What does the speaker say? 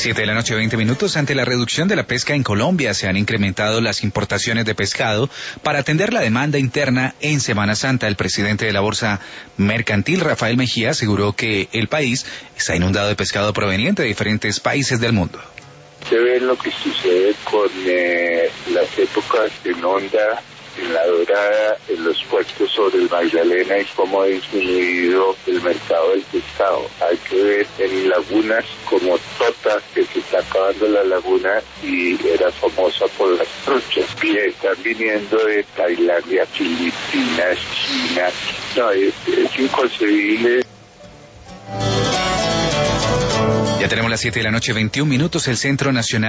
7 de la noche, 20 minutos. Ante la reducción de la pesca en Colombia, se han incrementado las importaciones de pescado para atender la demanda interna en Semana Santa. El presidente de la Bolsa Mercantil, Rafael Mejía, aseguró que el país está inundado de pescado proveniente de diferentes países del mundo. Se ve lo que sucede con las épocas de Onda, en La Dorada, en los puertos sobre el Magdalena y cómo ha disminuido el mercado del pescado. Hay que ver en lagunas como Tota, que se está acabando la laguna y era famosa por las truchas, que están viniendo de Tailandia, Filipinas, China. No, es inconcebible. Ya tenemos las 7 de la noche, 21 minutos. El Centro Nacional